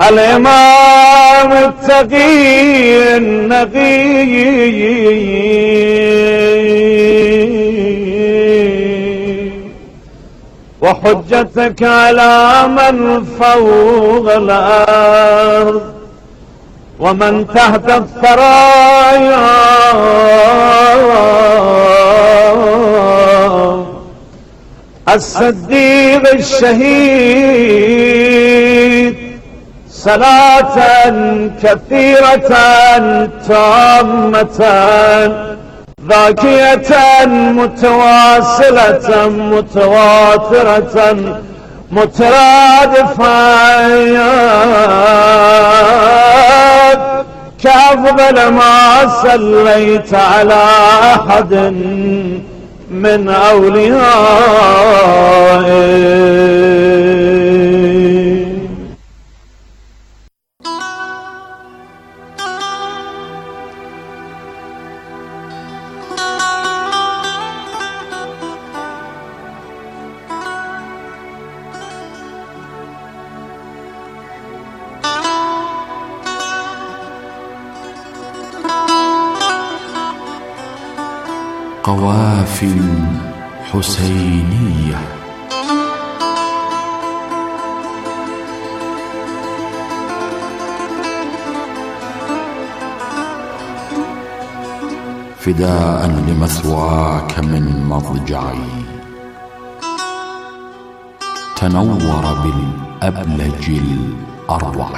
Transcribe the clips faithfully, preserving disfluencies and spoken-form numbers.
الإمام التقي النقي وحجتك على من فوق الأرض ومن تحت الثرايا الصديق الشهيد صلاة كثيرة تامة ذاكية متواصلة متواترة مترادفة كأفضل ما صليت على أحد من أوليائه. قوافل حسينية. فداء لمثواك من مضجعي تنور بالأبلج الأروع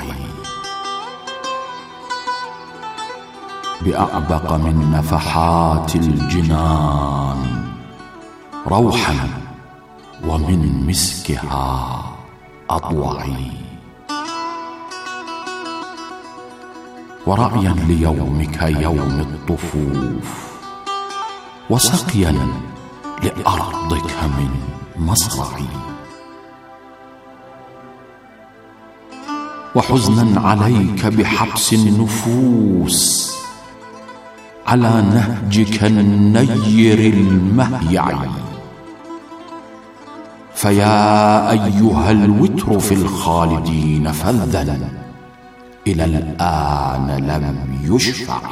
بأعبق من نفحات الجنان روحا ومن مسكها أطوعي ورعيا ليومك يوم الطفوف وسقيا لأرضك من مصرعي وحزنا عليك بحبس النفوس على نهجك النير المهيع فيا أيها الوتر في الخالدين فذا إلى الآن لم يشفع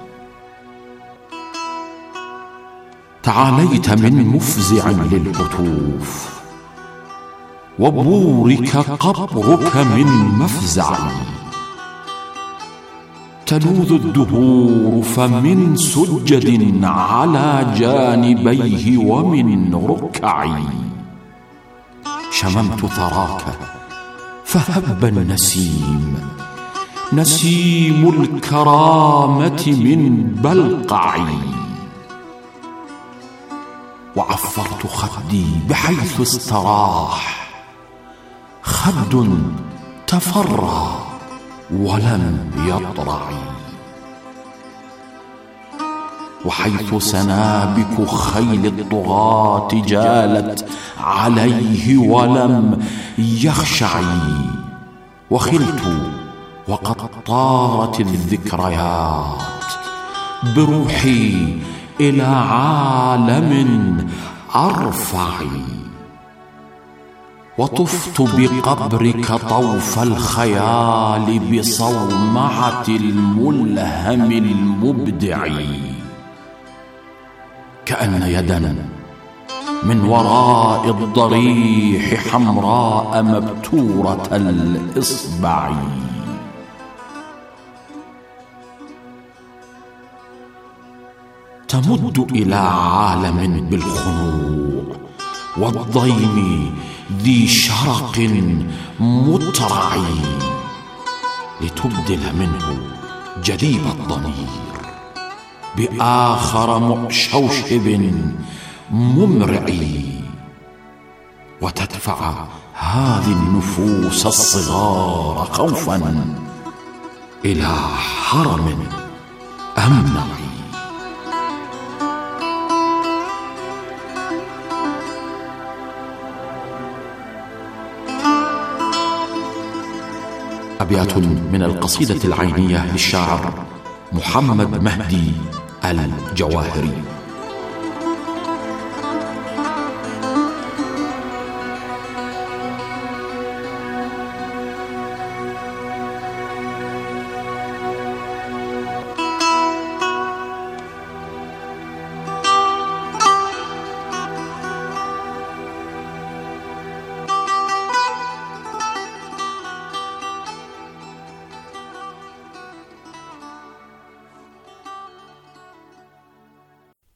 تعاليت من مفزع للهتوف وبورك قبرك من مفزع تلوذ الدهور فمن سجد على جانبيه ومن ركعي شممت ثراك فهب النسيم نسيم الكرامة من بلقعي وعفرت خدي بحيث استراح خد تفرى ولم يطرع وحيث سنابك خيل الطغاة جالت عليه ولم يخشع وخلت وقد طارت الذكريات بروحي إلى عالم أرفع وطفت بقبرك طوف الخيال بصومعة الملهم المبدع كأن يدا من وراء الضريح حمراء مبتورة الإصبع تمد إلى عالم بالخنوع والضيم ذي شرق مترع لتبدل منه جديب الضمير بآخر مشوشب ممرع وتدفع هذه النفوس الصغار خوفا إلى حرم أمنع أبيات من القصيدة العينية للشاعر محمد مهدي الجواهري.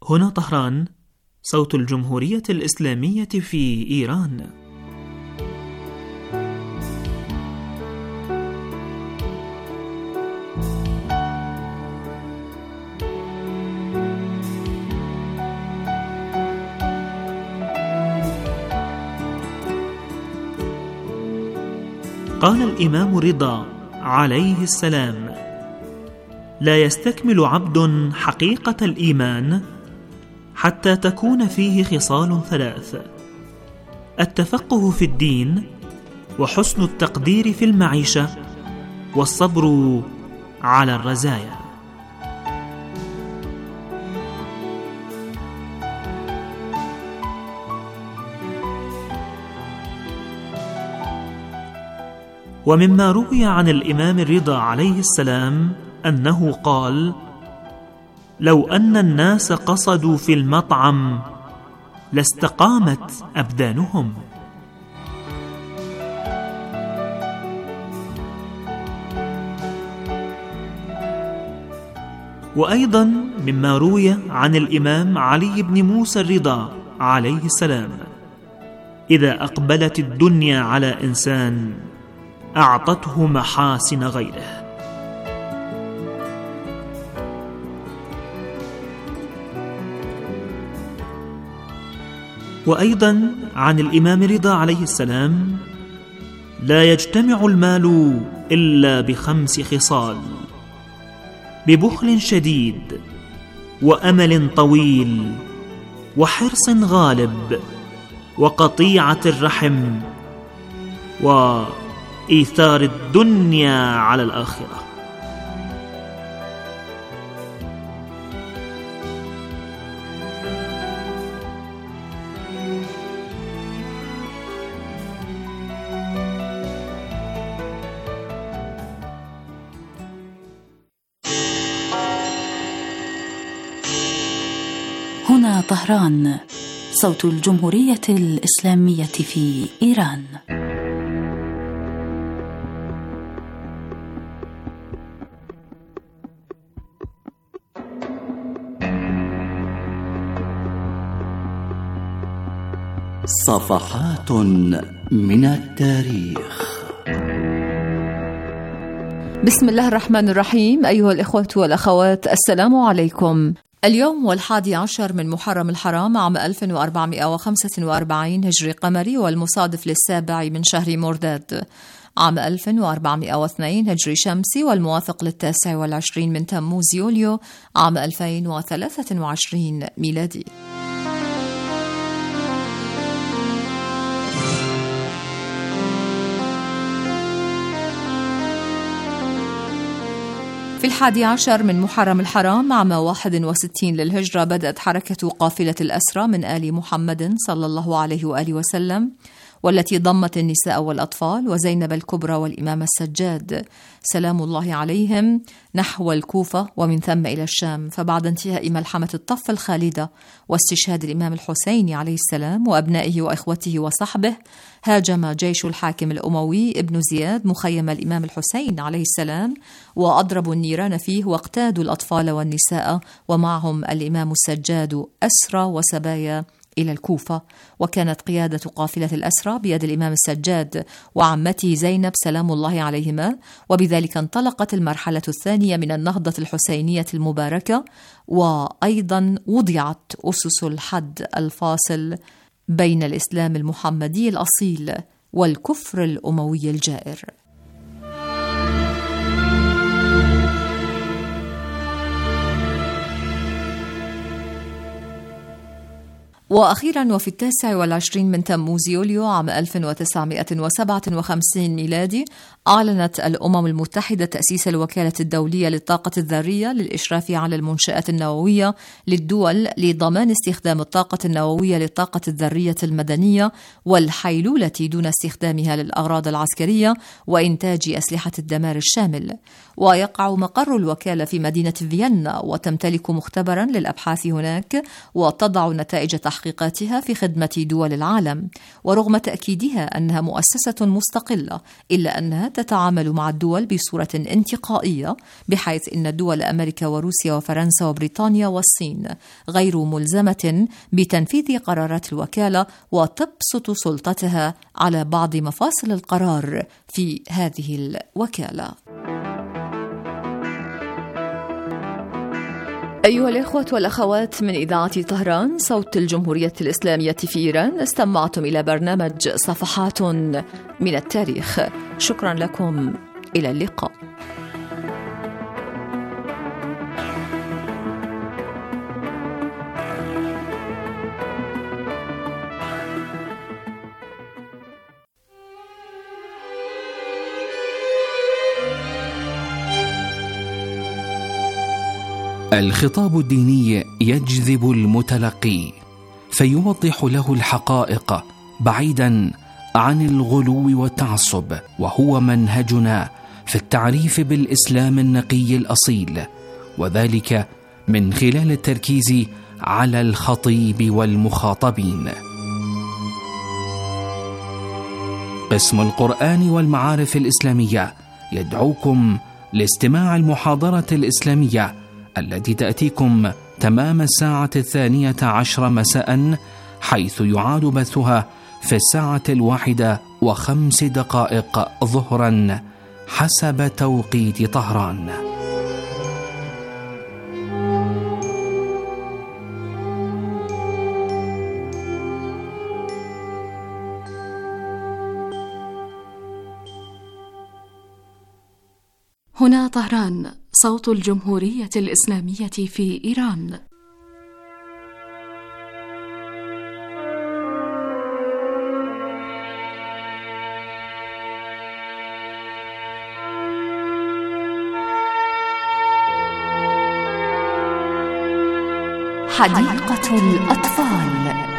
هنا طهران، صوت الجمهورية الإسلامية في إيران. قال الإمام رضا عليه السلام: لا يستكمل عبد حقيقة الإيمان حتى تكون فيه خصال ثلاث: التفقه في الدين، وحسن التقدير في المعيشة، والصبر على الرزايا. ومما روي عن الإمام الرضا عليه السلام أنه قال: لو أن الناس قصدوا في المطعم لاستقامت أبدانهم. وأيضا مما روي عن الإمام علي بن موسى الرضا عليه السلام: إذا أقبلت الدنيا على إنسان أعطته محاسن غيره. وأيضا عن الإمام رضا عليه السلام: لا يجتمع المال إلا بخمس خصال: ببخل شديد، وأمل طويل، وحرص غالب، وقطيعة الرحم، وإيثار الدنيا على الآخرة. هنا طهران، صوت الجمهورية الإسلامية في إيران. صفحات من التاريخ. بسم الله الرحمن الرحيم. أيها الإخوة والأخوات، السلام عليكم. اليوم والحادي عشر من محرم الحرام عام ألف وأربعمائة وخمسة وأربعين هجري قمري، والمصادف للسابع من شهر مرداد عام ألف وأربعمائة واثنين هجري شمسي، والموافق للتاسع والعشرين من تموز يوليو عام ألفين وثلاثة وعشرين ميلادي. في الحادي عشر من محرم الحرام عام واحد وستين للهجرة بدأت حركة قافلة الأسرى من آل محمد صلى الله عليه وآله وسلم، والتي ضمت النساء والأطفال وزينب الكبرى والإمام السجاد سلام الله عليهم نحو الكوفة ومن ثم إلى الشام. فبعد انتهاء ملحمة الطف الخالدة واستشهاد الإمام الحسين عليه السلام وأبنائه وإخوته وصحبه، هاجم جيش الحاكم الأموي ابن زياد مخيم الإمام الحسين عليه السلام، وأضربوا النيران فيه، واقتادوا الأطفال والنساء ومعهم الإمام السجاد أسرى وسبايا إلى الكوفة. وكانت قيادة قافلة الأسرى بيد الإمام السجاد وعمته زينب سلام الله عليهما، وبذلك انطلقت المرحلة الثانية من النهضة الحسينية المباركة، وأيضا وضعت أسس الحد الفاصل بين الإسلام المحمدي الأصيل والكفر الأموي الجائر. وأخيرا وفي التاسع والعشرين من تموز يوليو عام ألف وتسعمائة وسبعة وخمسين ميلادي أعلنت الأمم المتحدة تأسيس الوكالة الدولية للطاقة الذرية للإشراف على المنشآت النووية للدول لضمان استخدام الطاقة النووية للطاقة الذرية المدنية والحيلولة دون استخدامها للأغراض العسكرية وإنتاج أسلحة الدمار الشامل. ويقع مقر الوكالة في مدينة فيينا، وتمتلك مختبرا للأبحاث هناك، وتضع نتائج تحقيق تحقيقاتها في خدمة دول العالم، ورغم تأكيدها أنها مؤسسة مستقلة إلا أنها تتعامل مع الدول بصورة انتقائية، بحيث أن دول أمريكا وروسيا وفرنسا وبريطانيا والصين غير ملزمة بتنفيذ قرارات الوكالة، وتبسط سلطتها على بعض مفاصل القرار في هذه الوكالة. أيها الإخوة والأخوات من إذاعة طهران صوت الجمهورية الإسلامية في إيران، استمعتم إلى برنامج صفحات من التاريخ. شكرا لكم، إلى اللقاء. الخطاب الديني يجذب المتلقي فيوضح له الحقائق بعيدا عن الغلو والتعصب، وهو منهجنا في التعريف بالإسلام النقي الأصيل، وذلك من خلال التركيز على الخطيب والمخاطبين. قسم القرآن والمعارف الإسلامية يدعوكم لاستماع المحاضرة الإسلامية التي تأتيكم تمام الساعة الثانية عشر مساء، حيث يعاد بثها في الساعة الواحدة وخمس دقائق ظهرا حسب توقيت طهران. هنا طهران، صوت الجمهورية الإسلامية في إيران. حديقة الأطفال.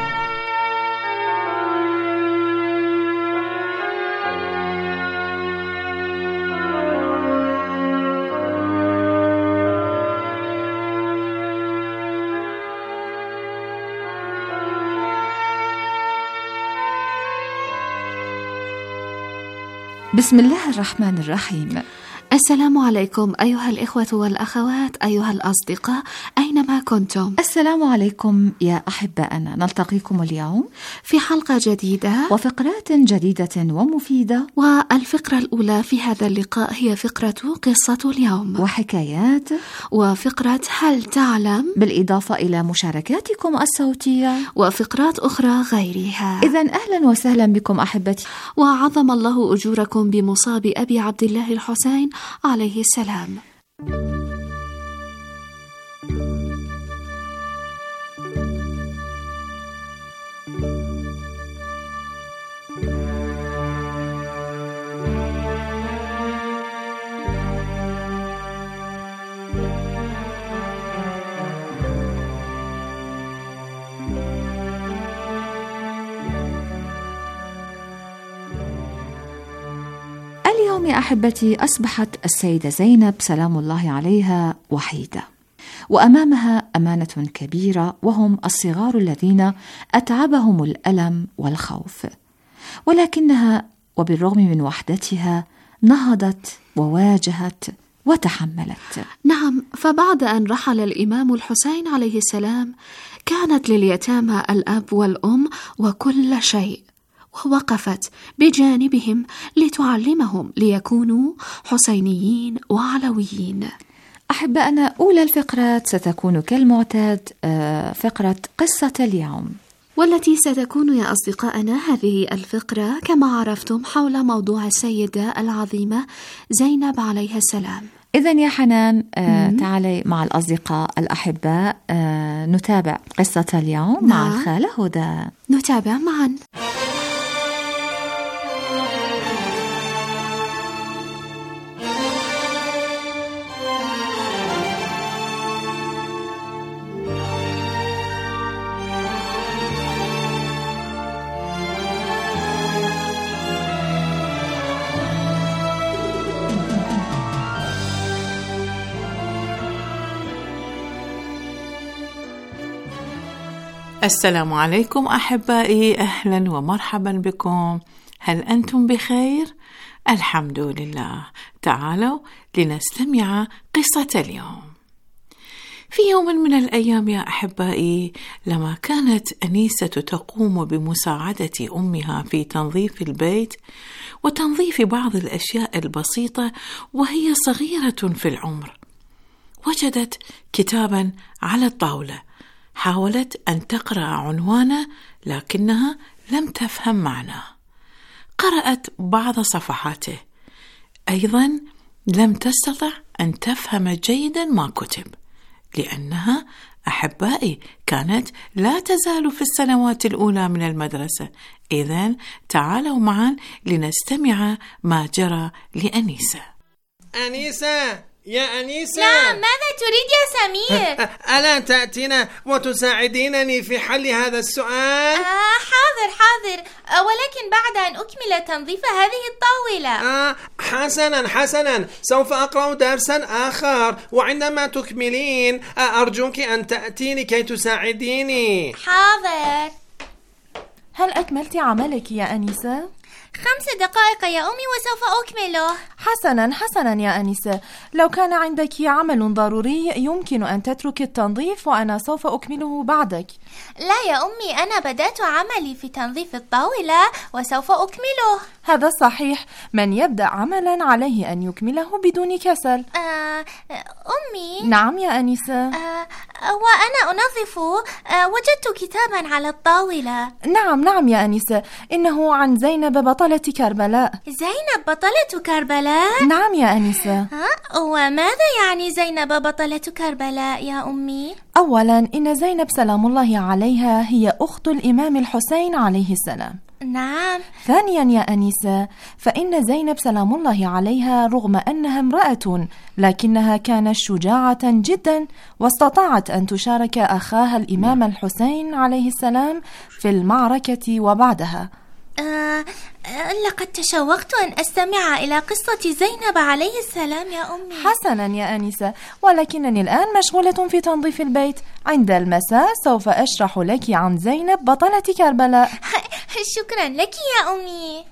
بسم الله الرحمن الرحيم. السلام عليكم أيها الإخوة والأخوات، أيها الأصدقاء أينما كنتم. السلام عليكم يا أحبائنا، نلتقيكم اليوم في حلقة جديدة وفقرات جديدة ومفيدة. والفقرة الأولى في هذا اللقاء هي فقرة قصة اليوم، وحكايات، وفقرة هل تعلم، بالإضافة إلى مشاركاتكم الصوتية وفقرات أخرى غيرها. إذن أهلا وسهلا بكم أحبتي، وعظم الله أجوركم بمصاب أبي عبد الله الحسين عليه السلام. اليوم يا أحبتي أصبحت السيدة زينب سلام الله عليها وحيدة، وأمامها أمانة كبيرة، وهم الصغار الذين أتعبهم الألم والخوف، ولكنها وبالرغم من وحدتها نهضت وواجهت وتحملت. نعم، فبعد أن رحل الإمام الحسين عليه السلام كانت لليتامى الأب والأم وكل شيء، ووقفت بجانبهم لتعلمهم ليكونوا حسينيين وعلويين. أحبائنا، أولى الفقرات ستكون كالمعتاد فقرة قصة اليوم، والتي ستكون يا أصدقائنا هذه الفقرة كما عرفتم حول موضوع السيدة العظيمة زينب عليها السلام. إذن يا حنان آه تعالي مع الأصدقاء الأحباء آه نتابع قصة اليوم. نعم. مع الخالة هدى. نتابع معا. السلام عليكم أحبائي، أهلا ومرحبا بكم. هل أنتم بخير؟ الحمد لله. تعالوا لنستمع قصة اليوم. في يوم من الأيام يا أحبائي، لما كانت أنيسة تقوم بمساعدة أمها في تنظيف البيت وتنظيف بعض الأشياء البسيطة وهي صغيرة في العمر، وجدت كتابا على الطاولة. حاولت أن تقرأ عنوانه لكنها لم تفهم معناه. قرأت بعض صفحاته، أيضا لم تستطع أن تفهم جيدا ما كتب، لأنها أحبائي كانت لا تزال في السنوات الأولى من المدرسة. إذن تعالوا معا لنستمع ما جرى لأنيسة. أنيسة، يا أنيسة. نعم، ماذا تريد يا سمير؟ ألا تأتينا وتساعدينني في حل هذا السؤال؟ آه حاضر حاضر، آه ولكن بعد أن أكمل تنظيف هذه الطاولة. آه حسنا حسنا، سوف أقرأ درسا آخر، وعندما تكملين أرجوك أن تأتيني كي تساعديني. حاضر. هل أكملت عملك يا أنيسة؟ خمس دقائق يا أمي وسوف أكمله. حسنا حسنا يا أنيسة، لو كان عندك عمل ضروري يمكن أن تترك التنظيف وأنا سوف أكمله بعدك. لا يا أمي، أنا بدأت عملي في تنظيف الطاولة وسوف أكمله. هذا صحيح، من يبدأ عملا عليه أن يكمله بدون كسل. آه أمي. نعم يا أنيسة. آه وأنا أنظف آه وجدت كتابا على الطاولة. نعم نعم يا أنيسة، إنه عن زينب بطلة كربلاء. زينب بطلة كربلاء؟ نعم يا أنيسة. ها؟ وماذا يعني زينب بطلة كربلاء يا أمي؟ أولا، إن زينب سلام الله عليها هي أخت الإمام الحسين عليه السلام. نعم. ثانيا يا أنيسة، فإن زينب سلام الله عليها رغم أنها امرأة لكنها كانت شجاعة جدا، واستطاعت أن تشارك أخاها الإمام الحسين عليه السلام في المعركة وبعدها. آه لقد تشوقت أن أستمع إلى قصة زينب عليه السلام يا أمي. حسنا يا أنيسة، ولكنني الآن مشغولة في تنظيف البيت. عند المساء سوف أشرح لك عن زينب بطلة كربلاء. شكرا لك يا أمي.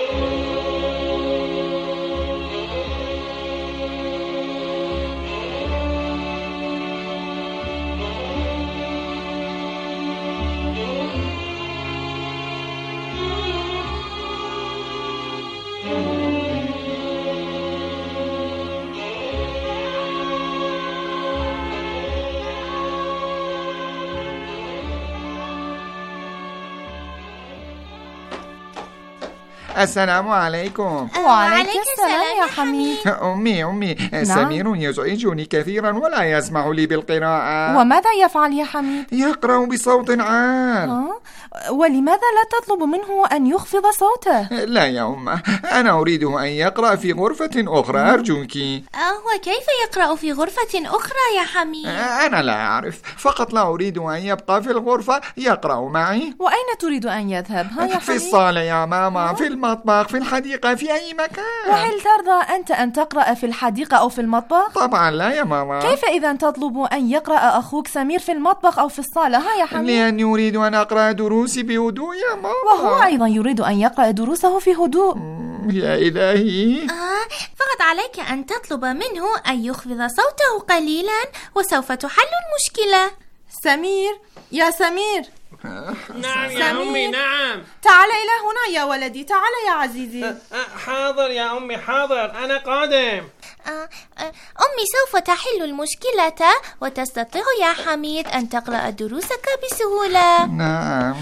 السلام عليكم. وعليك السلام يا حميد. أمي أمي نعم. سمير يزعجني كثيرا ولا يسمع لي بالقراءة. وماذا يفعل يا حميد؟ يقرأ بصوت عال. أه؟ ولماذا لا تطلب منه أن يخفض صوته؟ لا يا أمه، أنا أريده أن يقرأ في غرفة أخرى أرجوك. أه وكيف يقرأ في غرفة أخرى يا حميد؟ أنا لا أعرف، فقط لا أريد أن يبقى في الغرفة يقرأ معي. وأين تريد أن يذهب ها يا حميد؟ في الصالة يا ماما، أه؟ في المطبخ، في الحديقة، في أي مكان. وهل ترضى أنت أن تقرأ في الحديقة أو في المطبخ؟ طبعا لا يا ماما. كيف إذا تطلب أن يقرأ أخوك سمير في المطبخ أو في الصالة ها يا حميد؟ لأني أريد أن أقرأ دروسي بهدوء يا ماما. وهو أيضا يريد أن يقرأ دروسه في هدوء. يا إلهي. آه فقط عليك أن تطلب منه أن يخفض صوته قليلا وسوف تحل المشكلة. سمير، يا سمير. نعم يا أمي. نعم، تعال إلى هنا يا ولدي، تعال يا عزيزي. حاضر يا أمي، حاضر، أنا قادم. آه آه أمي سوف تحل المشكلة وتستطيع يا حميد أن تقرأ دروسك بسهولة. نعم.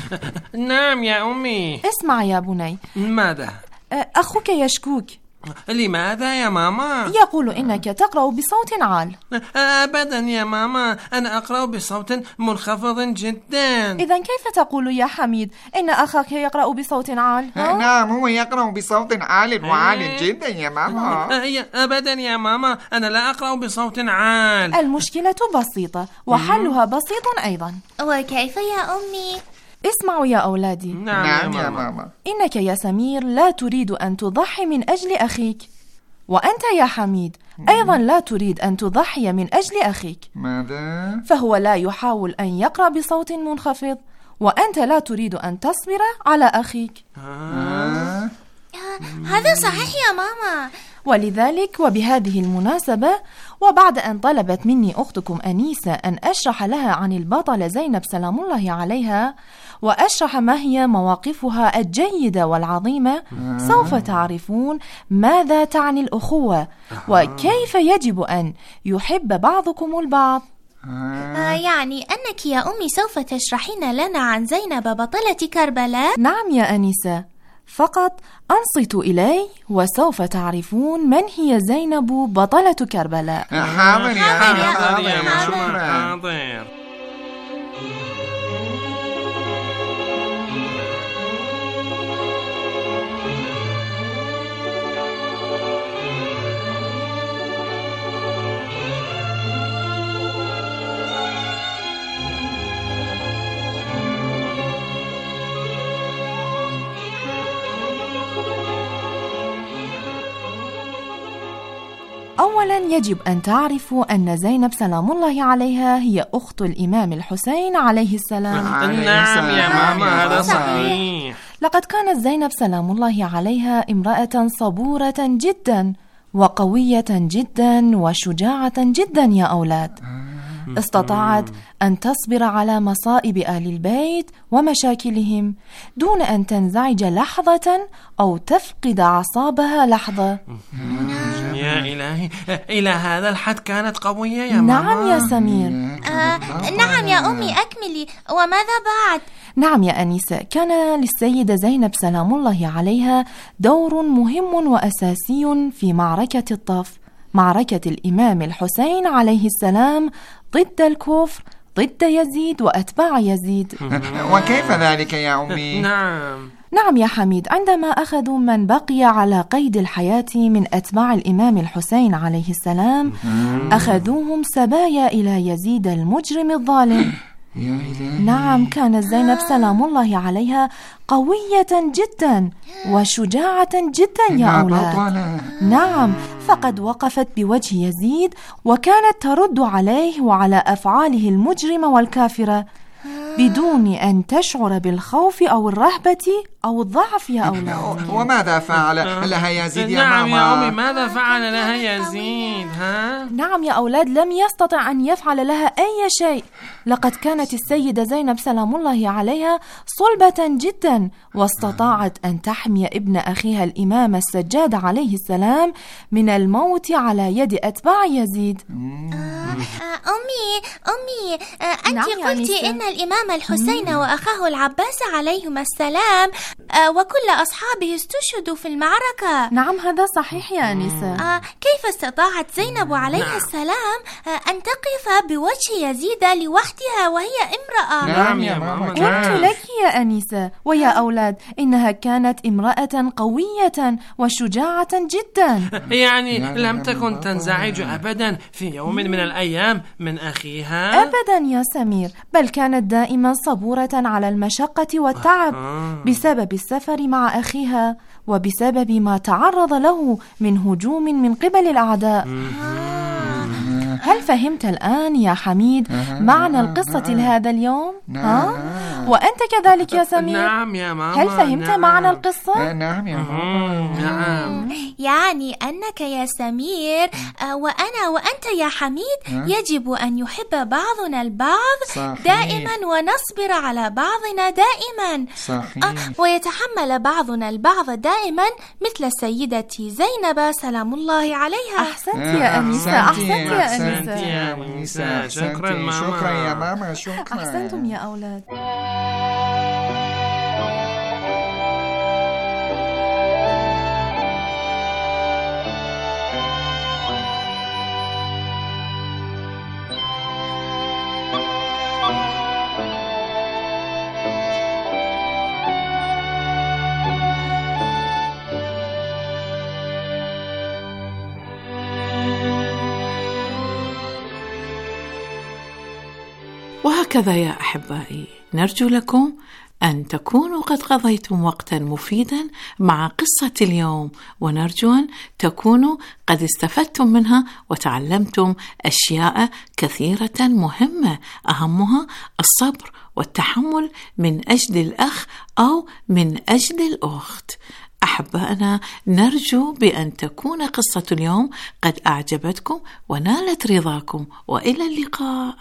نعم يا أمي. اسمع يا بني. ماذا؟ أخوك يشكوك. لماذا يا ماما؟ يقول إنك تقرأ بصوت عال. أبدا يا ماما، أنا أقرأ بصوت منخفض جدا. إذا كيف تقول يا حميد إن أخاك يقرأ بصوت عال؟ نعم، هو يقرأ بصوت عال وعال جدا يا ماما. أبدا يا ماما، أنا لا أقرأ بصوت عال. المشكلة بسيطة وحلها بسيط أيضا. وكيف يا أمي؟ اسمعوا يا أولادي. نعم, نعم يا ماما. إنك يا سمير لا تريد أن تضحي من أجل أخيك، وأنت يا حميد أيضا لا تريد أن تضحي من أجل أخيك. ماذا؟ فهو لا يحاول أن يقرأ بصوت منخفض وأنت لا تريد أن تصبر على أخيك. آه. هذا صحيح يا ماما. ولذلك وبهذه المناسبة، وبعد أن طلبت مني أختكم أنيسة أن أشرح لها عن البطلة زينب سلام الله عليها، وأشرح ما هي مواقفها الجيدة والعظيمة، سوف تعرفون ماذا تعني الأخوة وكيف يجب أن يحب بعضكم البعض. آه يعني أنك يا أمي سوف تشرحين لنا عن زينب بطلة كربلاء؟ نعم يا أنيسة، فقط أنصتوا إلي وسوف تعرفون من هي زينب بطلة كربلاء. حاضر يا حاضر يا حاضر. أولا يجب أن تعرفوا أن زينب سلام الله عليها هي أخت الإمام الحسين عليه السلام. نعم يا ماما، هذا صحيح. لقد كانت زينب سلام الله عليها امرأة صبورة جدا وقوية جدا وشجاعة جدا يا أولاد. استطاعت أن تصبر على مصائب آل البيت ومشاكلهم دون أن تنزعج لحظة أو تفقد أعصابها لحظة. يا إلهي، إلى هذا الحد كانت قوية يا ماما؟ نعم يا سمير. آه، نعم يا أمي، أكملي. وماذا بعد؟ نعم يا أنيسة، كان للسيدة زينب سلام الله عليها دور مهم وأساسي في معركة الطف، معركة الإمام الحسين عليه السلام ضد الكفر، ضد يزيد وأتباع يزيد. وكيف ذلك يا أمي؟ نعم نعم يا حميد، عندما أخذوا من بقي على قيد الحياة من أتباع الإمام الحسين عليه السلام أخذوهم سبايا إلى يزيد المجرم الظالم. نعم، كانت زينب سلام الله عليها قوية جدا وشجاعة جدا يا أولاد. نعم، فقد وقفت بوجه يزيد وكانت ترد عليه وعلى أفعاله المجرمة والكافرة بدون أن تشعر بالخوف أو الرهبة أو الضعف يا أولاد. وماذا فعل لها يزيد يا ماما؟ نعم يا أمي، ماذا فعل لها يزيد؟ ها؟ نعم يا أولاد، لم يستطع أن يفعل لها أي شيء. لقد كانت السيدة زينب سلام الله عليها صلبة جدا، واستطاعت أن تحمي ابن أخيها الإمام السجاد عليه السلام من الموت على يد أتباع يزيد. أمي أمي أنت قلتي إن الإمام الحسين وأخاه العباس عليهما السلام وكل أصحابه استشهدوا في المعركة. نعم هذا صحيح يا أنيسة. كيف استطاعت زينب عليها السلام أن تقف بوجه يزيد لوحدها وهي امرأة؟ نعم يا ماما، قلت لك يا أنيسة. ويا أولاد، إنها كانت امرأة قوية وشجاعة جدا، يعني لم تكن تنزعج أبدا في يوم من الأيام من أخيها؟ أبدا يا سمير، بل كانت دائما صبورة على المشقة والتعب بسبب السفر مع أخيها وبسبب ما تعرض له من هجوم من قبل الأعداء. هل فهمت الآن يا حميد معنى القصة لهذا اليوم؟ ها؟ وأنت كذلك يا سمير؟ نعم يا ماما. هل فهمت نعم. معنى القصة؟ نعم يا ماما. نعم. يعني أنك يا سمير وأنا وأنت يا حميد يجب أن يحب بعضنا البعض صحيح. دائما، ونصبر على بعضنا دائما صحيح. ويتحمل بعضنا البعض دائما، مثل سيدتي زينب سلام الله عليها. أحسنت يا أنيسة، أحسنت يا أنيسة. يا أنيسة، شكرا ماما. شكرا يا ماما، شكرا. أحسنتم يا أولاد. وهكذا يا أحبائي، نرجو لكم أن تكونوا قد قضيتم وقتا مفيدا مع قصة اليوم، ونرجو أن تكونوا قد استفدتم منها وتعلمتم أشياء كثيرة مهمة، أهمها الصبر والتحمل من أجل الأخ أو من أجل الأخت. أحبائنا، نرجو بأن تكون قصة اليوم قد أعجبتكم ونالت رضاكم، وإلى اللقاء.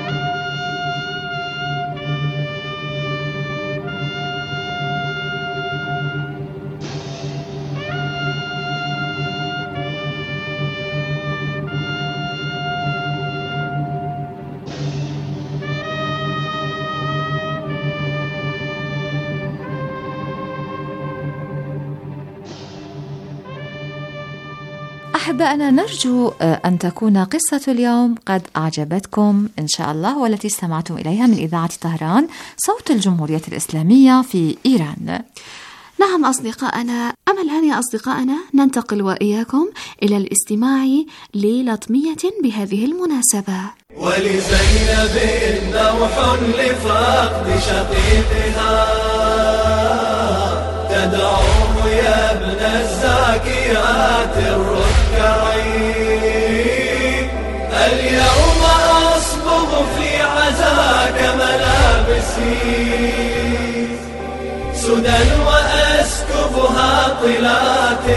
أحبائنا، نرجو أن تكون قصة اليوم قد أعجبتكم إن شاء الله، والتي استمعتم إليها من إذاعة طهران صوت الجمهورية الإسلامية في إيران. نعم أصدقائنا، أما الآن يا أصدقائنا ننتقل وإياكم إلى الاستماع للطمية بهذه المناسبة. ولزينب نوح لفقد شقيقها، تدعوه يا ابن الزاكيات الركعين، اليوم أصبغ في عزاك ملابسي سدى وأسكبها طلات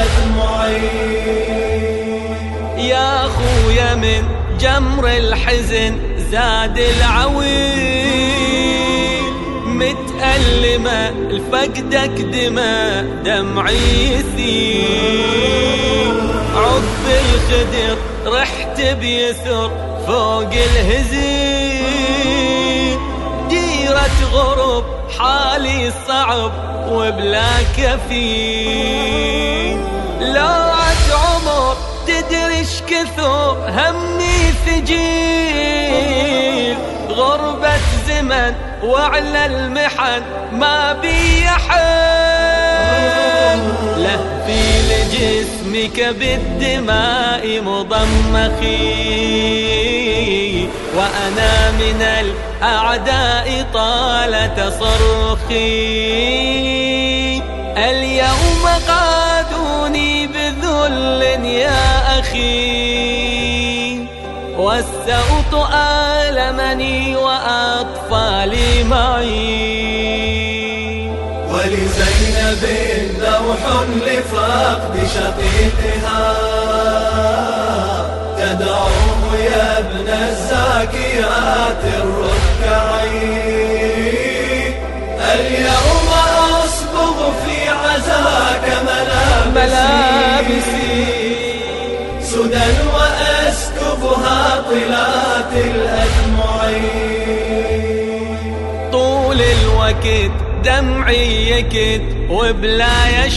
الأدمعين. يا خويا من جمر الحزن زاد العويل، متألمة لفقدك دماء دمعي يثير، عب الخدر رحت بيسر فوق الهزيل، ديرة غرب حالي صعب وبلا كفيل، لوعة عمر تدريش كثر همي ثجيل، غربة زمن وعلى المحن ما بي حل، لهفي لجسمك بالدماء مضمخي، وأنا من الأعداء طال تصرخي، اليوم قادوني بذل يا أخي، والسوط آلمني وأطفالي معي. ولزينب نوح لفقد شقيقها، تدعوه يا ابن الزاكيات الركعين، اليوم أصبغ في عزاك ملابسي سدى وأسكبها طلات الأدمعين، طول الوقت دمعي يكد وبلا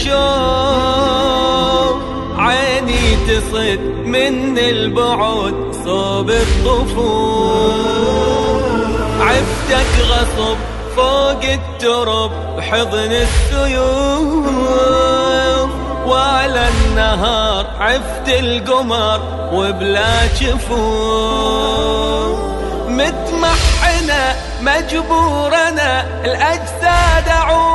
يشوف، عيني تصد من البعد صوب الطفوف، عفتك غصب فوق الترب بحضن السيوف، وعلى النهار عفت القمر وبلا جفوف، متمحنة مجبورنا الأجساد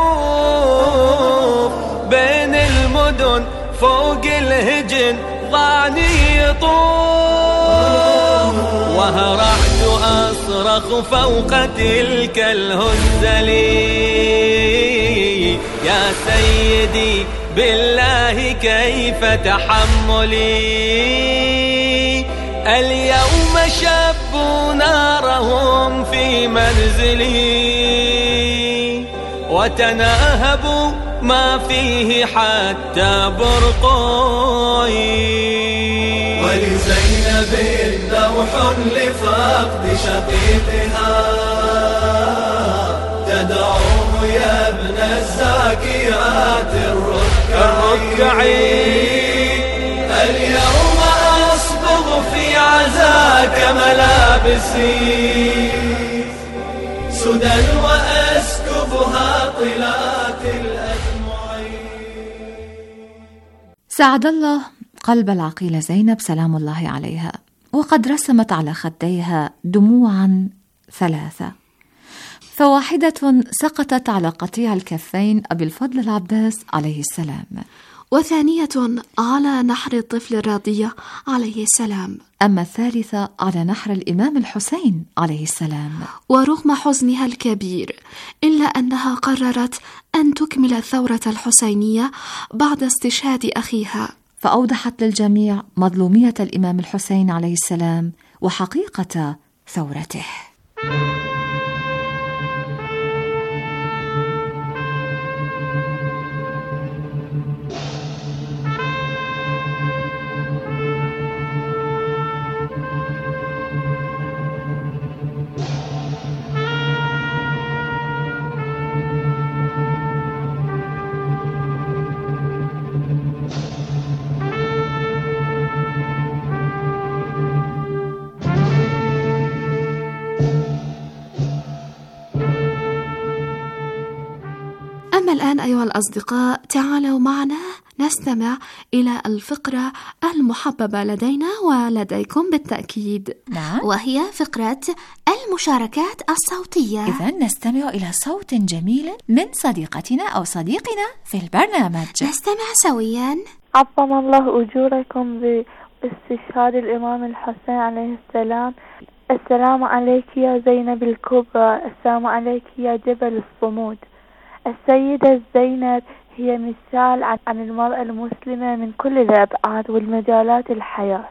عوف، بين المدن فوق الهجن ضعني يطوف، وهرعت أصرخ فوق تلك الهزلي، يا سيدي بالله كيف تحملي، اليوم شبوا نارهم في منزلي، وتناهبوا ما فيه حتى برقوي. ولزينب نوح لفقد شقيقها، تدعوه يا ابن الزاكيات الركعين، اليوم أصبغ في عزاك ملابسي سدى وأسكبها طلات الأدمعين. سعد الله قلب العقيلة زينب سلام الله عليها، وقد رسمت على خديها دموعا ثلاثة، فواحدة سقطت على قطيع الكفين أبي الفضل العباس عليه السلام، وثانية على نحر الطفل الرضيع عليه السلام. أما الثالثة على نحر الإمام الحسين عليه السلام. ورغم حزنها الكبير إلا أنها قررت أن تكمل الثورة الحسينية بعد استشهاد أخيها، فأوضحت للجميع مظلومية الإمام الحسين عليه السلام وحقيقة ثورته. أما الآن أيها الأصدقاء، تعالوا معنا نستمع إلى الفقرة المحببة لدينا ولديكم بالتأكيد. نعم. وهي فقرة المشاركات الصوتية. إذن نستمع إلى صوت جميل من صديقتنا أو صديقنا في البرنامج. نستمع سويا. عظم الله أجوركم باستشهاد الإمام الحسين عليه السلام. السلام عليك يا زينب الكبرى، السلام عليك يا جبل الصمود. السيدة زينب هي مثال عن المرأة المسلمة من كل الأبعاد والمجالات الحياة.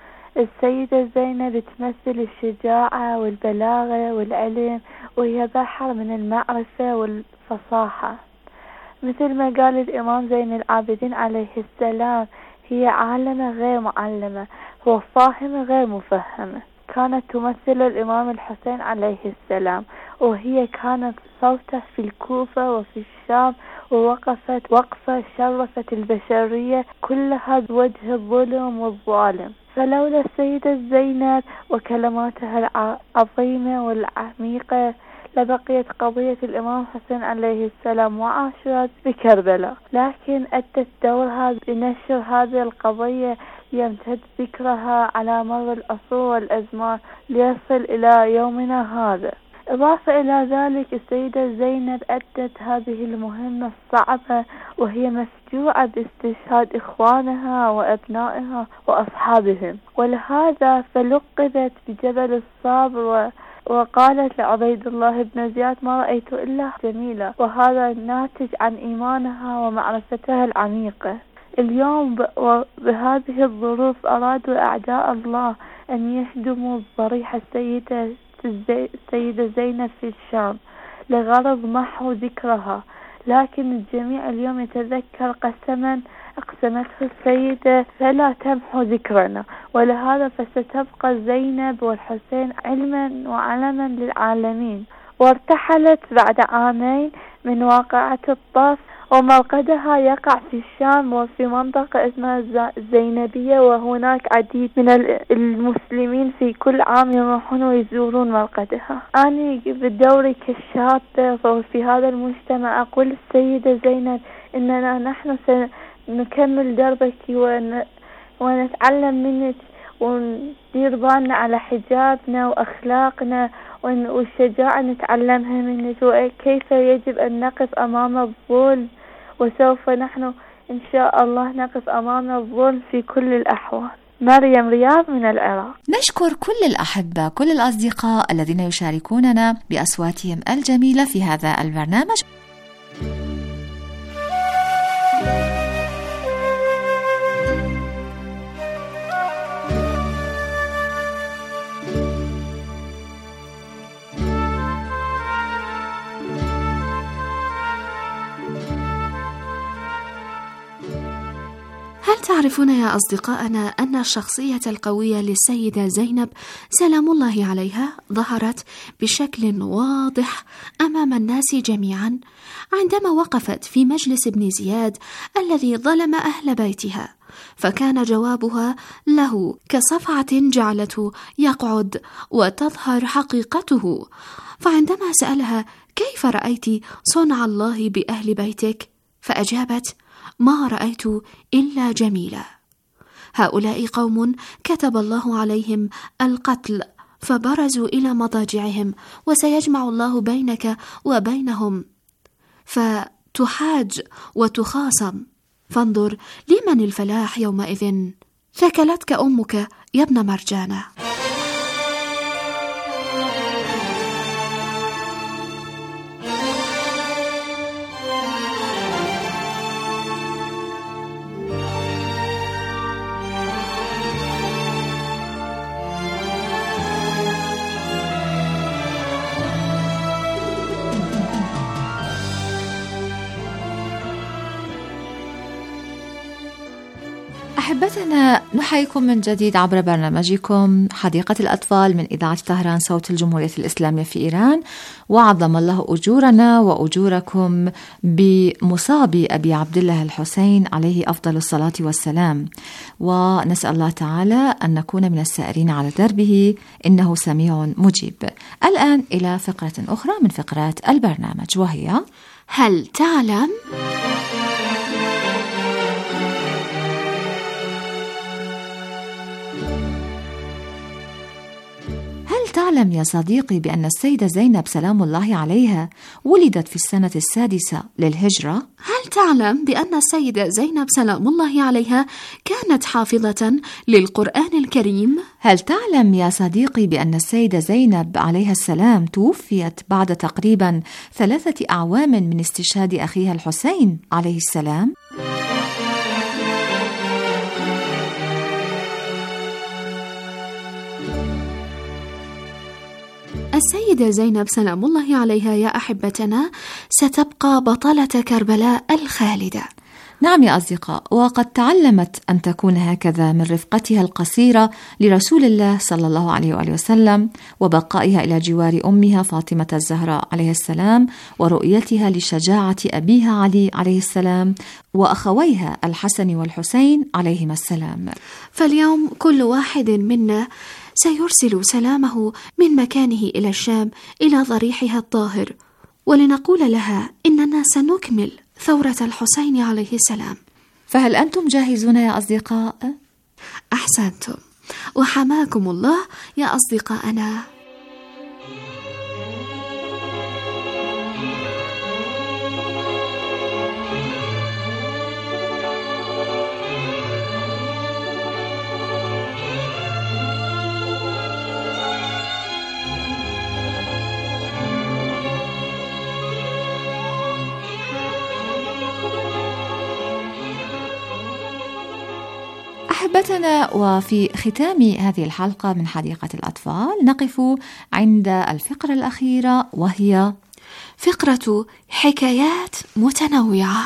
السيدة زينب تمثل الشجاعة والبلاغة والعلم، وهي بحر من المعرفة والفصاحة. مثل ما قال الإمام زين العابدين عليه السلام: هي عالمة غير معلمة وفاهمة غير مفهمة. كانت تمثل الإمام الحسين عليه السلام، وهي كانت صوته في الكوفة وفي الشام، ووقفت وقفة شرفت البشرية كلها بوجه الظلم والظالم. فلولا السيدة زينب وكلماتها العظيمة والعميقة لبقيت قضية الإمام حسين عليه السلام وعاشرت بكربلاء، لكن أدت دورها بنشر هذه القضية يمتد ذكرها على مر العصور والأزمان ليصل إلى يومنا هذا. إضافة إلى ذلك، السيدة زينب أدت هذه المهمة الصعبة وهي مسجوعة باستشهاد إخوانها وأبنائها وأصحابهم، ولهذا فلقبت بجبل الصبر، وقالت لعبيد الله بن زياد: ما رأيت إلا جميلة، وهذا ناتج عن إيمانها ومعرفتها العميقة. اليوم بهذه الظروف أرادوا أعداء الله أن يهدموا ضريح السيدة السيدة زينب في الشام لغرض محو ذكرها، لكن الجميع اليوم يتذكر قسما أقسمته السيدة: فلا تمحو ذكرنا. ولهذا فستبقى زينب والحسين علما وعلما للعالمين. وارتحلت بعد عامين من واقعة الطف، ومرقدها يقع في الشام وفي منطقة اسمها الزينبية، وهناك عديد من المسلمين في كل عام يروحون ويزورون مرقدها. أنا بدوري كشابة وفي هذا المجتمع أقول السيدة زينب: إننا نحن سنكمل دربك ون... ونتعلم منك وندير بالنا على حجابنا وأخلاقنا والشجاعة نتعلمها منك، وكيف يجب أن نقف أمام الظلم، وسوف نحن إن شاء الله نقف أمام الظلم في كل الأحوال. مريم رياض من العراق. نشكر كل الأحبة، كل الأصدقاء الذين يشاركوننا بأصواتهم الجميلة في هذا البرنامج. هل تعرفون يا أصدقائنا أن الشخصية القوية للسيدة زينب سلام الله عليها ظهرت بشكل واضح أمام الناس جميعا عندما وقفت في مجلس ابن زياد الذي ظلم أهل بيتها، فكان جوابها له كصفعة جعلته يقعد وتظهر حقيقته. فعندما سألها: كيف رأيت صنع الله بأهل بيتك؟ فأجابت: ما رأيت إلا جميلة. هؤلاء قوم كتب الله عليهم القتل فبرزوا إلى مضاجعهم، وسيجمع الله بينك وبينهم فتحاج وتخاصم. فانظر لمن الفلاح يومئذ. ثكلتك أمك يا ابن مرجانة. أحبتنا، نحييكم من جديد عبر برنامجكم حديقة الأطفال من إذاعة طهران صوت الجمهورية الإسلامية في إيران. وعظم الله أجورنا وأجوركم بمصاب أبي عبد الله الحسين عليه أفضل الصلاة والسلام، ونسأل الله تعالى أن نكون من السائرين على دربه، إنه سميع مجيب. الآن إلى فقرة أخرى من فقرات البرنامج، وهي هل تعلم؟ هل تعلم يا صديقي بأن السيدة زينب سلام الله عليها ولدت في السنة السادسة للهجرة؟ هل تعلم بأن السيدة زينب سلام الله عليها كانت حافظة للقرآن الكريم؟ هل تعلم يا صديقي بأن السيدة زينب عليها السلام توفيت بعد تقريبا ثلاثة أعوام من استشهاد أخيها الحسين عليه السلام؟ السيدة زينب سلام الله عليها يا أحبتنا ستبقى بطلة كربلاء الخالدة. نعم يا أصدقاء، وقد تعلمت أن تكون هكذا من رفقتها القصيرة لرسول الله صلى الله عليه وآله وسلم، وبقائها إلى جوار أمها فاطمة الزهراء عليه السلام، ورؤيتها لشجاعة أبيها علي عليه السلام، وأخويها الحسن والحسين عليهما السلام. فاليوم كل واحد منا سيرسل سلامه من مكانه إلى الشام إلى ضريحها الطاهر، ولنقول لها إننا سنكمل ثورة الحسين عليه السلام. فهل أنتم جاهزون يا أصدقاء؟ أحسنتم، وحماكم الله يا أصدقائنا. أحبتنا، وفي ختام هذه الحلقة من حديقة الأطفال نقف عند الفقرة الأخيرة، وهي فقرة حكايات متنوعة.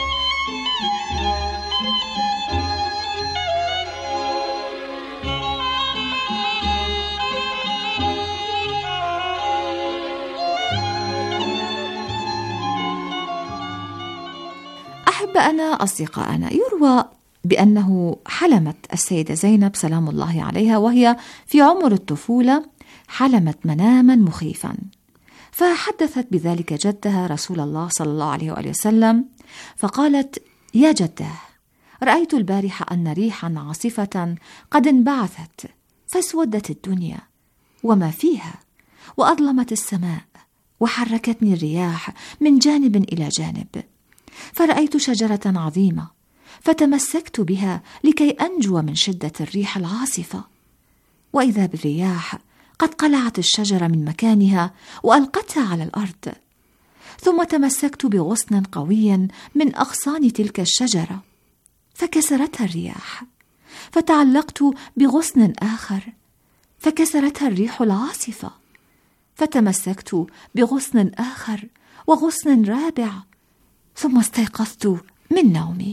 أحبائنا أصدقائنا، يروى بأنه حلمت السيدة زينب سلام الله عليها وهي في عمر الطفولة، حلمت مناما مخيفا، فحدثت بذلك جدها رسول الله صلى الله عليه وآله وسلم، فقالت: يا جده، رأيت البارحة أن ريحا عاصفة قد انبعثت فاسودت الدنيا وما فيها، وأظلمت السماء، وحركتني الرياح من جانب إلى جانب، فرأيت شجرة عظيمة فتمسكت بها لكي أنجو من شدة الريح العاصفة، وإذا بالرياح قد قلعت الشجرة من مكانها وألقتها على الأرض، ثم تمسكت بغصن قوي من أغصان تلك الشجرة فكسرتها الرياح، فتعلقت بغصن آخر فكسرتها الريح العاصفة، فتمسكت بغصن آخر وغصن رابع، ثم استيقظت من نومي.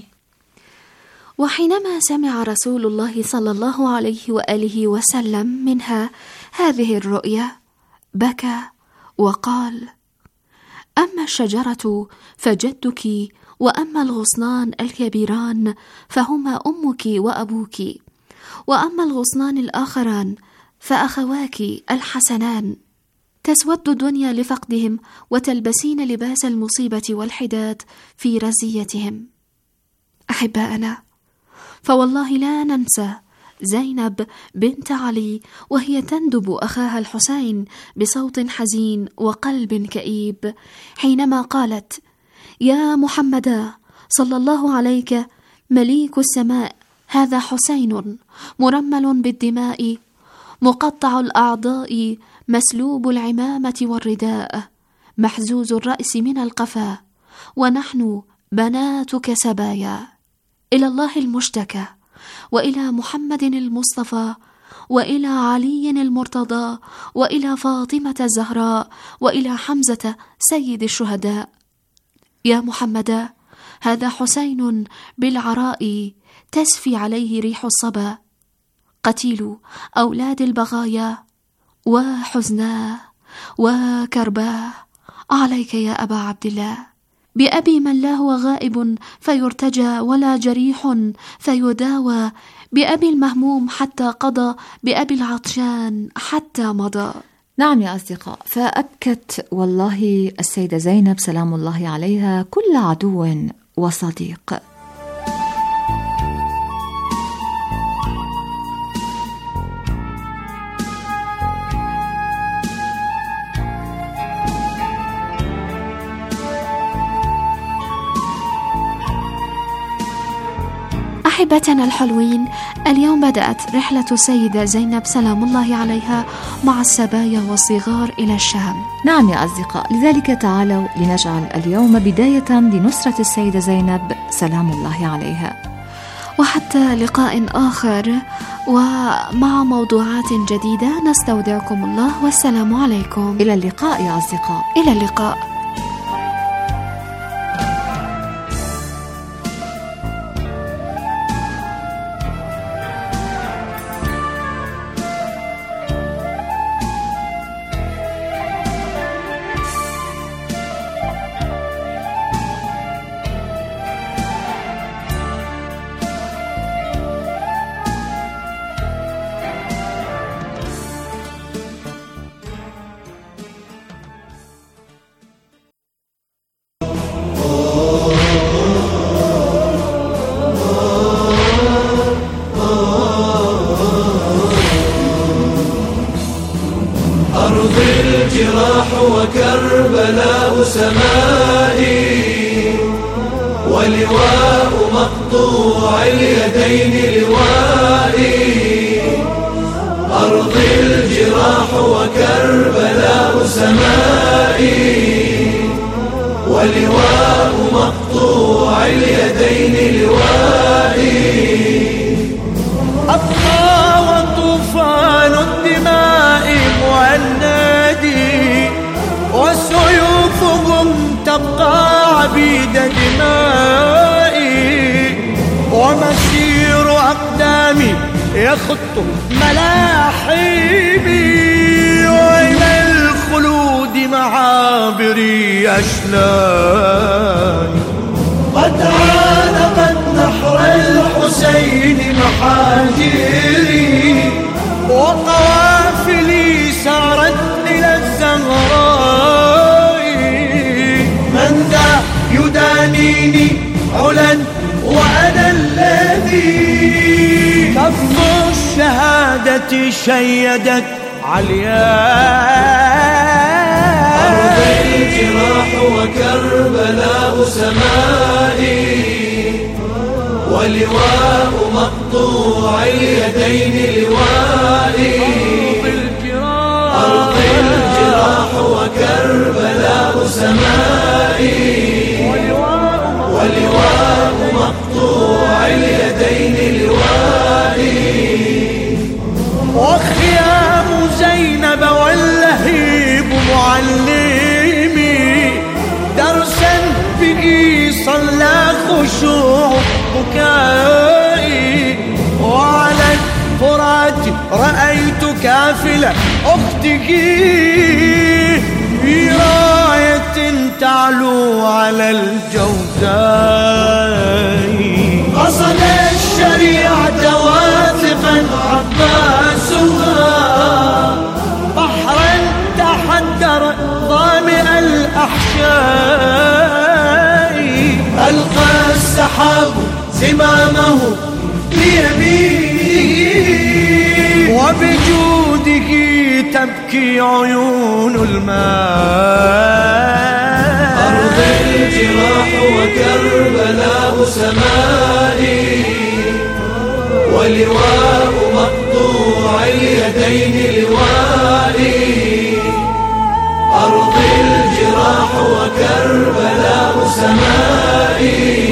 وحينما سمع رسول الله صلى الله عليه وآله وسلم منها هذه الرؤيا بكى وقال: أما الشجرة فجدك، وأما الغصنان الكبيران فهما أمك وأبوك، وأما الغصنان الآخران فأخواك الحسنان، تسود الدنيا لفقدهم وتلبسين لباس المصيبة والحداد في رزيتهم. أحباءنا، فوالله لا ننسى زينب بنت علي وهي تندب أخاها الحسين بصوت حزين وقلب كئيب، حينما قالت: يا محمد صلى الله عليك مليك السماء، هذا حسين مرمل بالدماء، مقطع الأعضاء، مسلوب العمامة والرداء، محزوز الرأس من القفا، ونحن بناتك سبايا. إلى الله المشتكى، وإلى محمد المصطفى، وإلى علي المرتضى، وإلى فاطمة الزهراء، وإلى حمزة سيد الشهداء. يا محمدا، هذا حسين بالعراء تسفي عليه ريح الصبا، قتيل أولاد البغايا، وحزناه وكرباه عليك يا أبا عبد الله. بأبي من لا هو غائب فيرتجى، ولا جريح فيداوى، بأبي المهموم حتى قضى، بأبي العطشان حتى مضى. نعم يا أصدقاء، فأبكت والله السيدة زينب سلام الله عليها كل عدو وصديق. أحبتنا الحلوين، اليوم بدأت رحلة السيدة زينب سلام الله عليها مع السبايا والصغار إلى الشام. نعم يا أصدقاء، لذلك تعالوا لنجعل اليوم بداية لنصرة السيدة زينب سلام الله عليها، وحتى لقاء آخر ومع موضوعات جديدة. نستودعكم الله والسلام عليكم. إلى اللقاء يا أصدقاء. إلى اللقاء. وكربلاء سمائي، ولواء مقطوع اليدين لوائي. أرضي الجراح وكربلاء سمائي، ولواء مقطوع اليدين لوائي. أبقى وطوفان الدماء مؤندي، وسيوفهم تبقى عبيد دمائي. ومسير أقدامي يخط ملاحمي، وإلى الخلود معابري أشلاي. قد عانقت نحر الحسين محاجري، وقوافلي سارت إلى الزهراء. من ذا يدانيني علا وأنا الذي كف الشهادة شيدت علياء. أرض الجراح وكربلاء سمائي، ولواء مقطوع اليدين لوائي. أرض الجراح وكربلاء سمائي، ولواء مقطوع اليدين لوائي. وخيام زينب واللهيب معلمي، درسا به صلى خشوع بكائي. وعلى الفرات رأيت كافلة أخته في راية تعلو على الجوزاء. قصد الشريعة واثقا عباسها، بحرا تحدر ظامئ الأحشاء. ألقى السحاب زمامه ليمينه، وبجوده تبكي عيون الماء. أرض الجراح وكربلاء سمائي، ولواء مقطوع اليدين لوائي، أرض الجراح وكربلاء سمائي،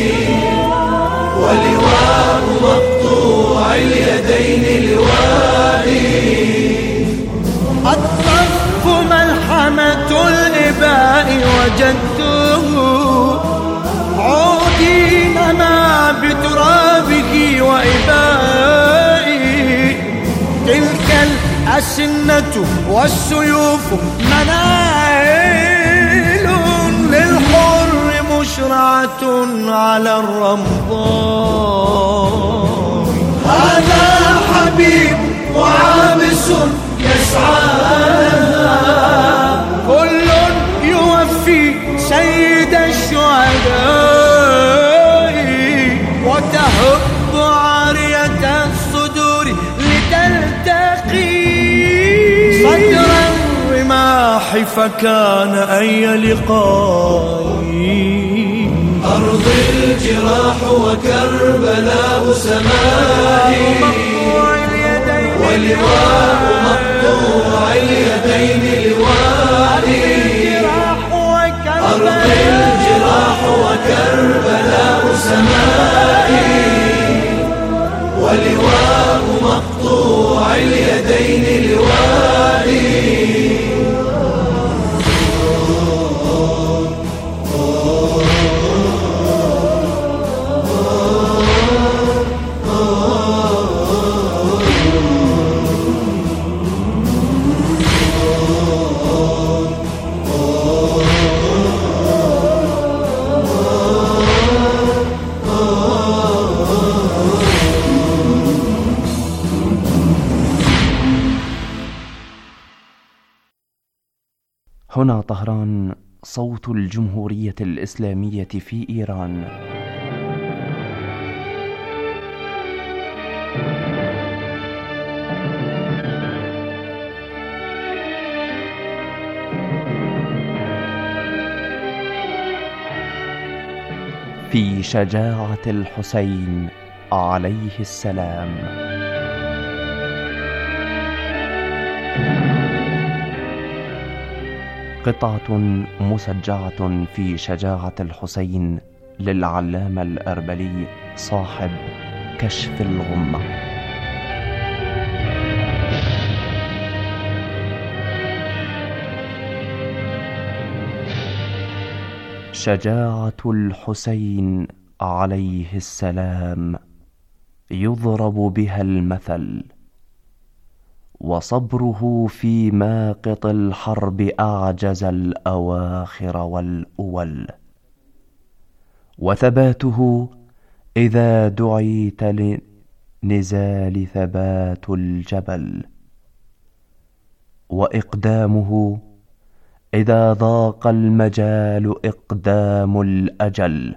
ولواء مقطوع اليدين لوائي. الطف ملحمة الإباء وجدته، عودي نما بترابه وإبائي، تلك الأسنة والسيوف مناعل للحر مشرعة على الرمضاء. هذا حبيب وعابس يسعى، كل يوفي سيد الشهداء، وتهب عارية الصدور لتلتقي صدر الرماح، فكان أي لقاء. أرض الجراح وكربلاء سمائي، ولواء مقطوع اليدين لوائي، أرض الجراح وكربلاء سمائي، ولواء مقطوع اليدين لوائي. هنا طهران، صوت الجمهورية الإسلامية في إيران. في شجاعة الحسين عليه السلام. قطعة مسجعة في شجاعة الحسين للعلامة الأربلي صاحب كشف الغمة. شجاعة الحسين عليه السلام يضرب بها المثل، وصبره في ماقط الحرب أعجز الأواخر والأول، وثباته إذا دعيت لنزال ثبات الجبل، وإقدامه إذا ضاق المجال إقدام الأجل،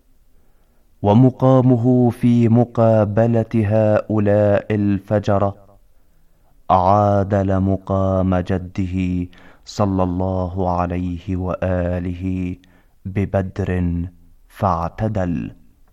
ومقامه في مقابلة هؤلاء الفجرة عادل مقام جده صلى الله عليه وآله ببدر فاعتدل.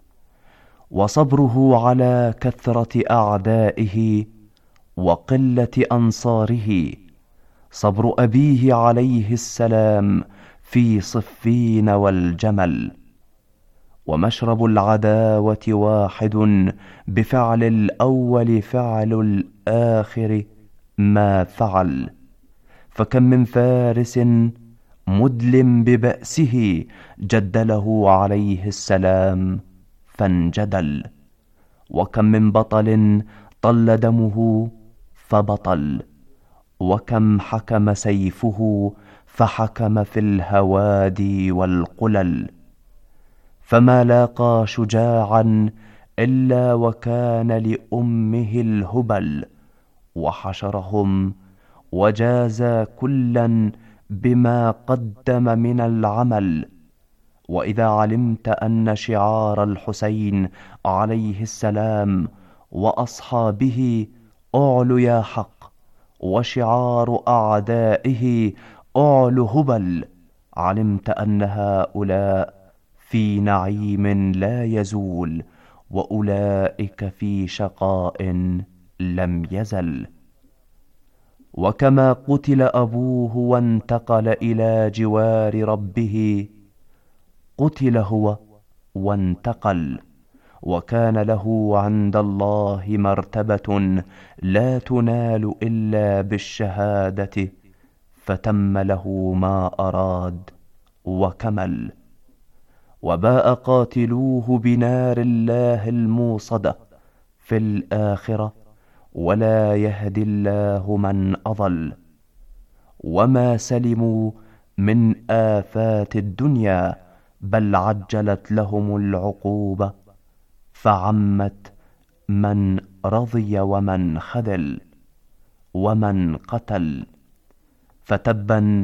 وصبره على كثرة أعدائه وقلة أنصاره صبر أبيه عليه السلام في صفين والجمل. ومشرب العداوة واحد، بفعل الأول فعل الآخر ما فعل. فكم من فارس مدلم ببأسه جدله عليه السلام فانجدل، وكم من بطل طل دمه فبطل، وكم حكم سيفه فحكم في الهوادي والقلل. فما لاقى شجاعا إلا وكان لأمه الهبل، وحشرهم وجاز كلا بما قدم من العمل. وإذا علمت أن شعار الحسين عليه السلام وأصحابه أعلو يا حق، وشعار أعدائه أعلو هبل، علمت أن هؤلاء في نعيم لا يزول، وأولئك في شقاء لم يزل. وكما قتل أبوه وانتقل إلى جوار ربه، قتل هو وانتقل، وكان له عند الله مرتبة لا تنال إلا بالشهادة، فتم له ما أراد وكمل. وباء قاتلوه بنار الله الموصدة في الآخرة، ولا يهدي الله من أضل. وما سلموا من آفات الدنيا، بل عجلت لهم العقوبة، فعمت من رضي ومن خذل ومن قتل. فتبا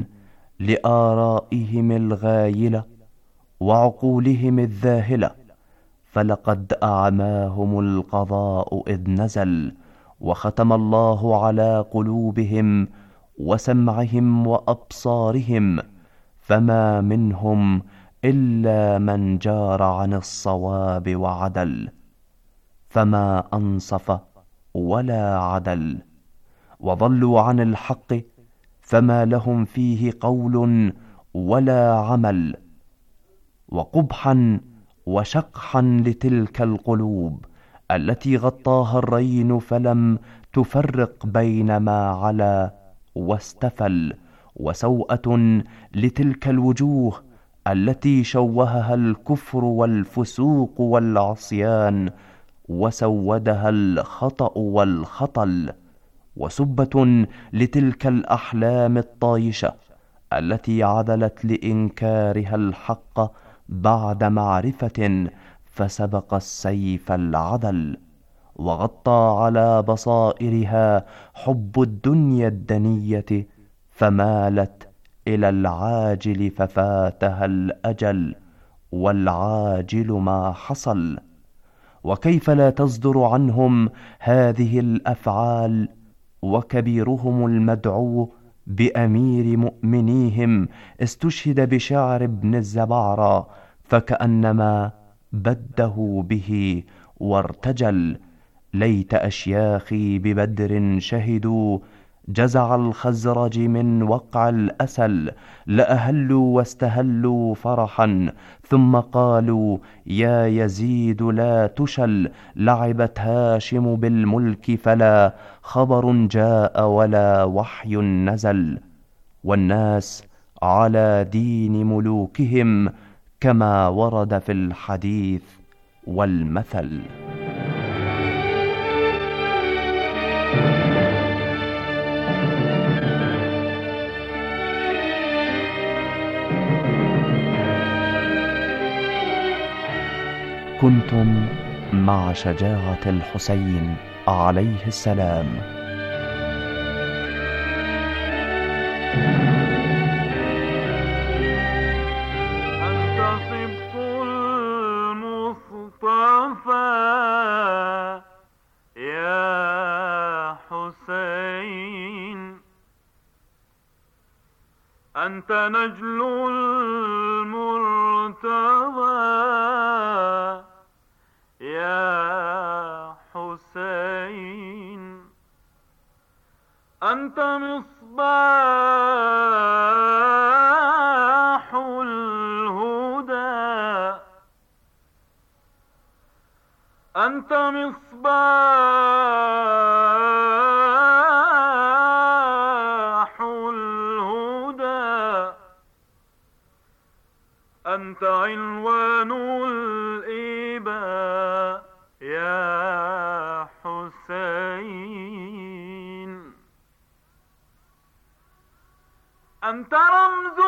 لآرائهم الغايلة وعقولهم الذاهلة، فلقد أعماهم القضاء إذ نزل، وختم الله على قلوبهم وسمعهم وأبصارهم، فما منهم إلا من جار عن الصواب وعدل، فما أنصف ولا عدل. وضلوا عن الحق، فما لهم فيه قول ولا عمل. وقبحا وشقحا لتلك القلوب التي غطاها الرين، فلم تفرق بين ما علا واستفل. وسوءة لتلك الوجوه التي شوهها الكفر والفسوق والعصيان، وسودها الخطأ والخطل. وسبة لتلك الأحلام الطايشة التي عدلت لإنكارها الحق بعد معرفة، فسبق السيف العدل. وغطى على بصائرها حب الدنيا الدنية، فمالت إلى العاجل ففاتها الأجل، والعاجل ما حصل. وكيف لا تصدر عنهم هذه الأفعال، وكبيرهم المدعو بأمير مؤمنيهم استشهد بشعر ابن الزبعرى، فكأنما بده به وارتجل. ليت أشياخي ببدر شهدوا جزع الخزرج من وقع الأسل، لأهلوا واستهلوا فرحا، ثم قالوا يا يزيد لا تشل. لعبت هاشم بالملك، فلا خبر جاء ولا وحي نزل. والناس على دين ملوكهم، كما ورد في الحديث والمثل. كنتم مع شجاعة الحسين عليه السلام. أنت صبط المصطفى يا حسين، أنت نجل المرتضى يا حسين، أنت مصباح الهدى، أنت مصباح الهدى، أنت عنوان الإباء يا حسين، أنت رمز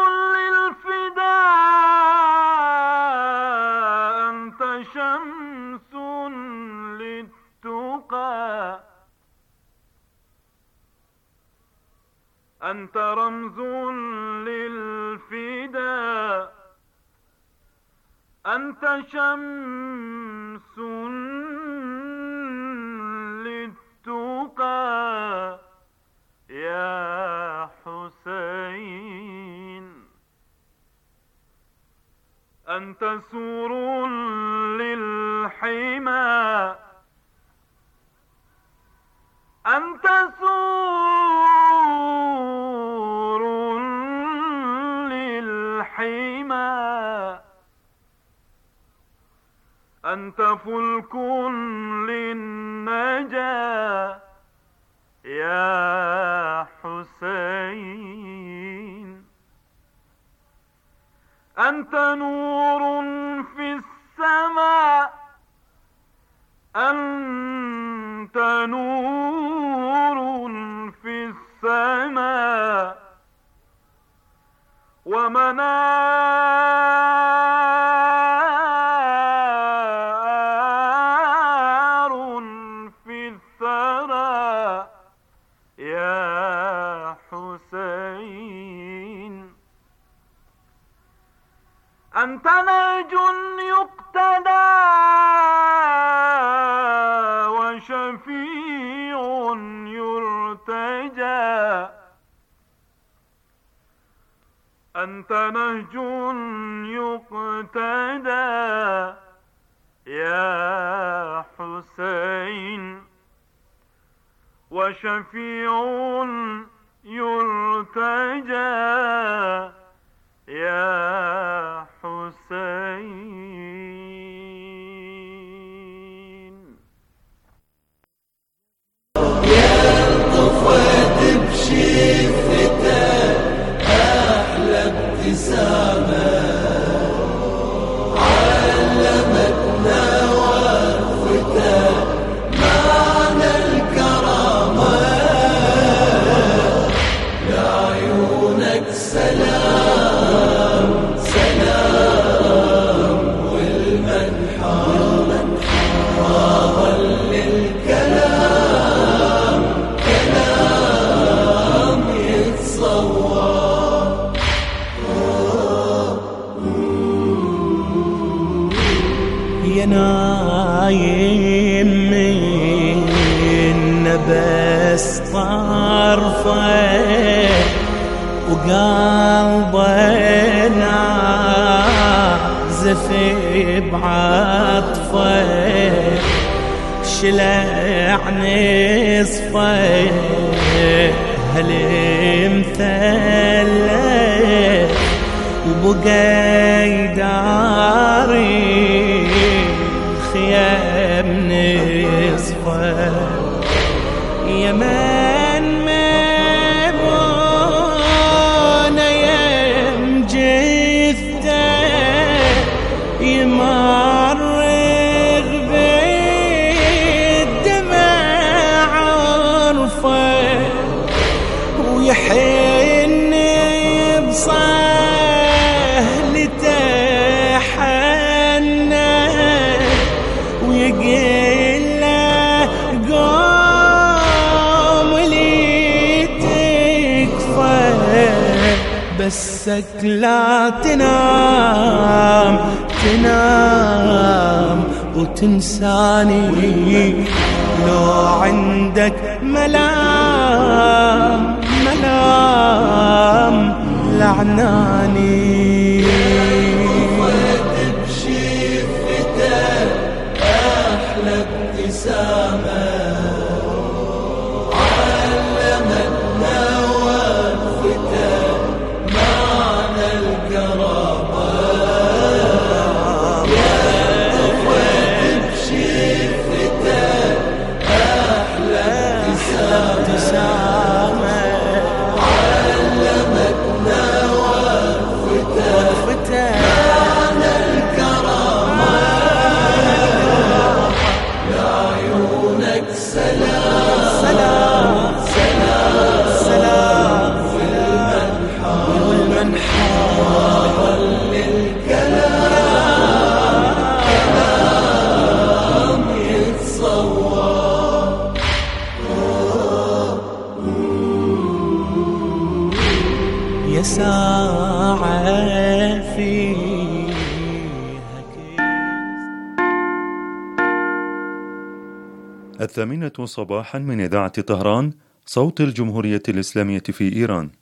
للفداء، أنت شمس للتقى، أنت رمز للفداء، أنت شمس للتقى يا حسين، أنت سور للحمى، أنت فلك للنجاة يا حسين. أنت نور في السماء، أنت نور في السماء ومنار في الثرى يا حسين. أنت نهج يقتدى وشفيع يرتجى. أنت نهج يقتدى يا حسين وشفيع يرتجى يا حسين. يا طفت بشفتك أحلى ابتسامة، علمتنا وقفتك معنى الكرامة. لعيونك سلام سلام والمنحى ما ظل الكلام كلام يتصور. يا نايم من نبس طرفه وقلبه نازف بعطفه، شلع نصفه هالمثلث وبقى يداري خيام نصفه. يا من مبون يم جثته يمرغ بالدمع عرفه ويحن بصهلته حنه ويقل له قوم لي تكفى. بسك لا تنام تنام وتنساني، لو عندك ملام ملام لعناني. وفت بشفتك أحلى ابتسامة، علمتنا وقفتك معنى الكرامة. يا وفت بشفتك أحلى ابتسامة، علمتنا وقفتك معنى الكرامة. لعيونك سلام سلام سلام سلام والمنحى والمنحى ظل الكلام كلام يتصور. يا ساعة فيها الثامنة صباحا من إذاعة طهران، صوت الجمهورية الإسلامية في إيران.